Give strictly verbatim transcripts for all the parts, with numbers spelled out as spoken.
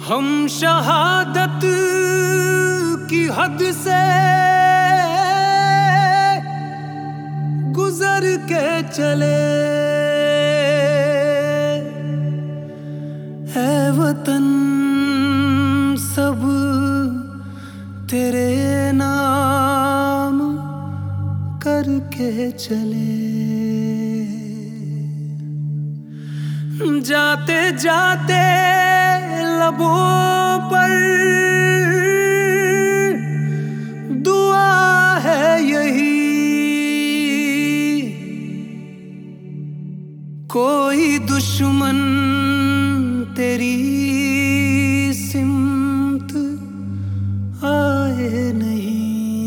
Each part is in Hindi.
हम शहादत की हद से गुजर के चले, है वतन सब तेरे नाम करके चले। जाते जाते लबों पर दुआ है यही, कोई दुश्मन तेरी सिमत आए नहीं,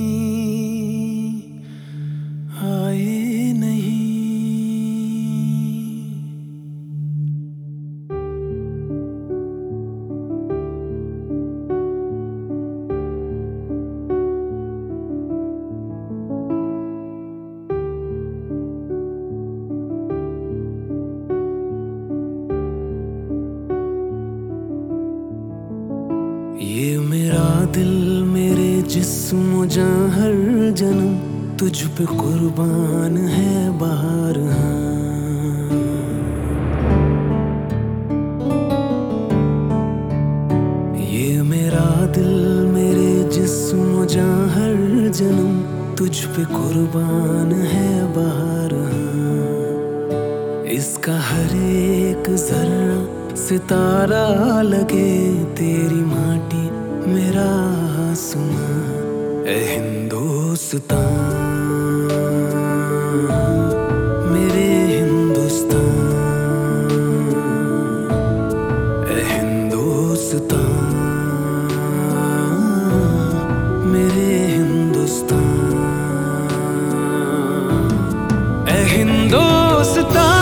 आए नहीं। ये मेरा दिल मेरे जिस्म जहाँ हर जन्म तुझ पे कुर्बान है बाहर। ये मेरा दिल मेरे जिस्म जहाँ हर जन्म तुझ पे कुर्बान है बाहर। इसका हर एक जर्रा सितारा लगे, तेरी माटी मेरा आसमां, ए हिंदुस्तान मेरे हिंदुस्तान, ए हिंदुस्तान मेरे हिंदुस्तान, ए हिंदुस्तान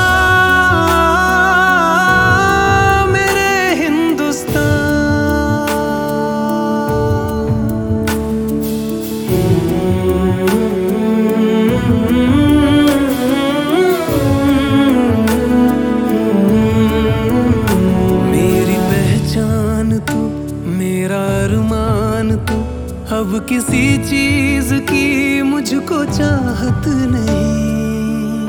अब किसी चीज की मुझको चाहत नहीं।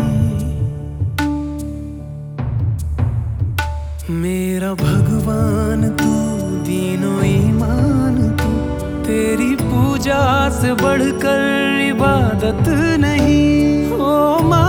मेरा भगवान तू, दीनो ईमान तू, तेरी पूजा से बढ़कर इबादत नहीं। ओ माँ,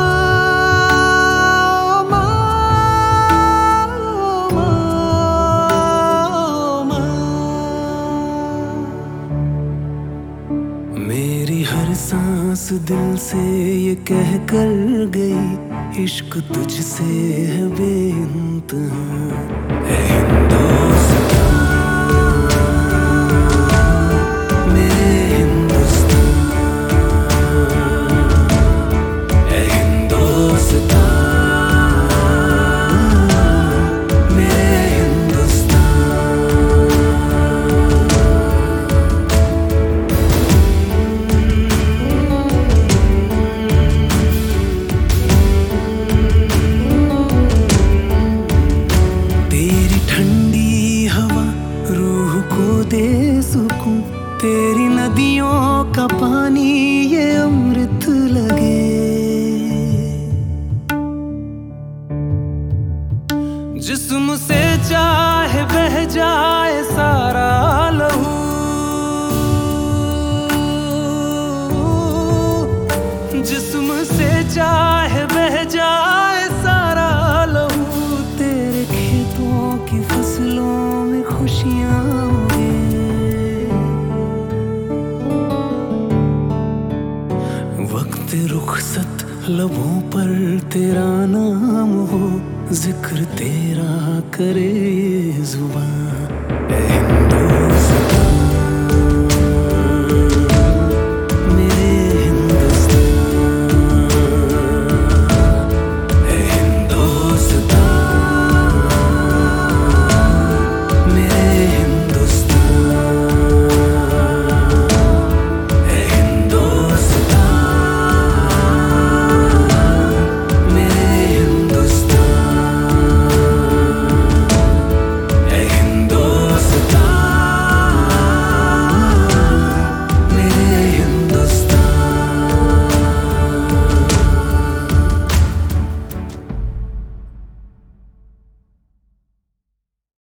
मेरी हर सांस दिल से ये कह कर गई, इश्क तुझसे है बेइंतहा, ऐ हिंदुस्तान मेरे हिंदुस्तान, ऐ हिंदुस्तान मेरे हिंदुस्तान। दे सुकून तेरी नदियों का पानी ये अमृत लगे, जिस्म से चाहे बह जाए सारा लहू, जिस्म से चाहे बह जाए सारा लहू, तेरे खेतों की फसलों में खुशियाँ वक्त रुखसत लबों पर तेरा नाम हो, जिक्र तेरा करे जुबान।